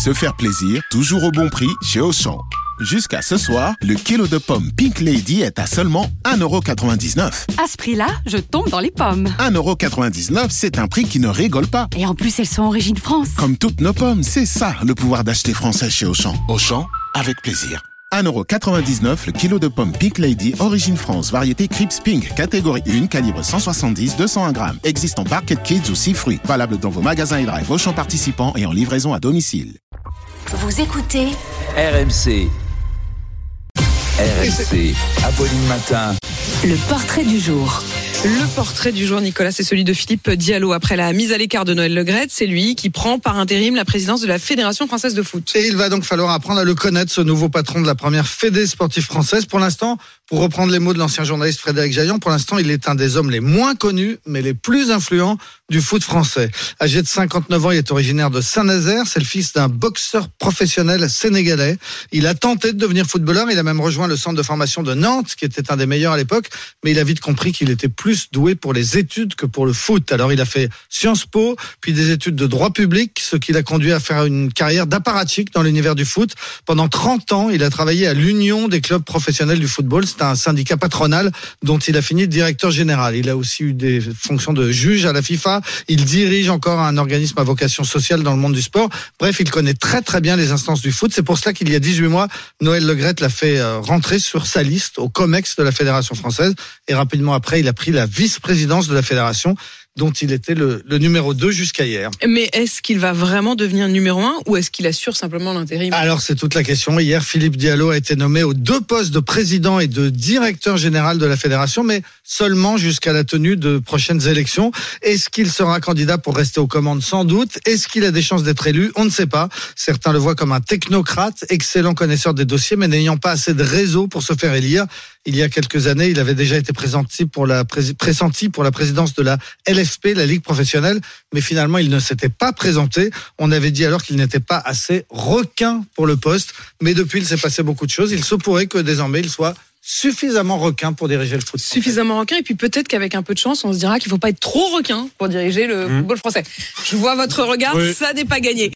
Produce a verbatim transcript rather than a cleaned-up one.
Se faire plaisir, toujours au bon prix chez Auchan. Jusqu'à ce soir, le kilo de pommes Pink Lady est à seulement un euro quatre-vingt-dix-neuf. À ce prix-là, je tombe dans les pommes. un euro quatre-vingt-dix-neuf, c'est un prix qui ne rigole pas. Et en plus, elles sont origine France. Comme toutes nos pommes, c'est ça le pouvoir d'acheter français chez Auchan. Auchan, avec plaisir. un euro quatre-vingt-dix-neuf le kilo de pommes Pink Lady, origine France, variété Crips Pink, catégorie un, calibre cent soixante-dix à deux cent un grammes. Existe en Barquette Kids ou six fruits. Valable dans vos magasins et drive Auchan participants et en livraison à domicile. Vous écoutez R M C. R M C, Apolline Matin. le portrait du jour. Le portrait du jour, Nicolas, c'est celui de Philippe Diallo. Après la mise à l'écart de Noël Le Graët, c'est lui qui prend par intérim la présidence de la Fédération française de foot. Et il va donc falloir apprendre à le connaître, ce nouveau patron de la première fédé sportive française. Pour l'instant, pour reprendre les mots de l'ancien journaliste Frédéric Jaillon, pour l'instant, il est un des hommes les moins connus, mais les plus influents du foot français. Âgé de cinquante-neuf ans, il est originaire de Saint-Nazaire. C'est le fils d'un boxeur professionnel sénégalais. Il a tenté de devenir footballeur. Il a même rejoint le centre de formation de Nantes, qui était un des meilleurs à l'époque. Mais il a vite compris qu'il était plus doué pour les études que pour le foot. Alors, il a fait Sciences Po, puis des études de droit public, ce qui l'a conduit à faire une carrière d'apparatchik dans l'univers du foot. Pendant trente ans, il a travaillé à l'Union des clubs professionnels du football. C'est un syndicat patronal dont il a fini directeur général. Il a aussi eu des fonctions de juge à la FIFA. Il dirige encore un organisme à vocation sociale dans le monde du sport. Bref, il connaît très très bien les instances du foot. C'est pour cela qu'il y a dix-huit mois, Noël Le Graët l'a fait rentrer sur sa liste au COMEX de la Fédération française. Et rapidement après, il a pris la vice-présidence de la Fédération, dont il était le, le numéro deux jusqu'à hier. Mais est-ce qu'il va vraiment devenir numéro un ou est-ce qu'il assure simplement l'intérim ? Alors c'est toute la question. Hier, Philippe Diallo a été nommé aux deux postes de président et de directeur général de la fédération, mais seulement jusqu'à la tenue de prochaines élections. Est-ce qu'il sera candidat pour rester aux commandes ? Sans doute. Est-ce qu'il a des chances d'être élu ? On ne sait pas. Certains le voient comme un technocrate, excellent connaisseur des dossiers, mais n'ayant pas assez de réseau pour se faire élire. Il y a quelques années, il avait déjà été pressenti pour la, pressenti pour la présidence de la L F P, la Ligue professionnelle, mais finalement, il ne s'était pas présenté. On avait dit alors qu'il n'était pas assez requin pour le poste, mais depuis, il s'est passé beaucoup de choses. Il se pourrait que désormais, il soit suffisamment requin pour diriger le foot français. Suffisamment requin, et puis peut-être qu'avec un peu de chance, on se dira qu'il ne faut pas être trop requin pour diriger le mmh. football français. Je vois votre regard, oui. Ça n'est pas gagné.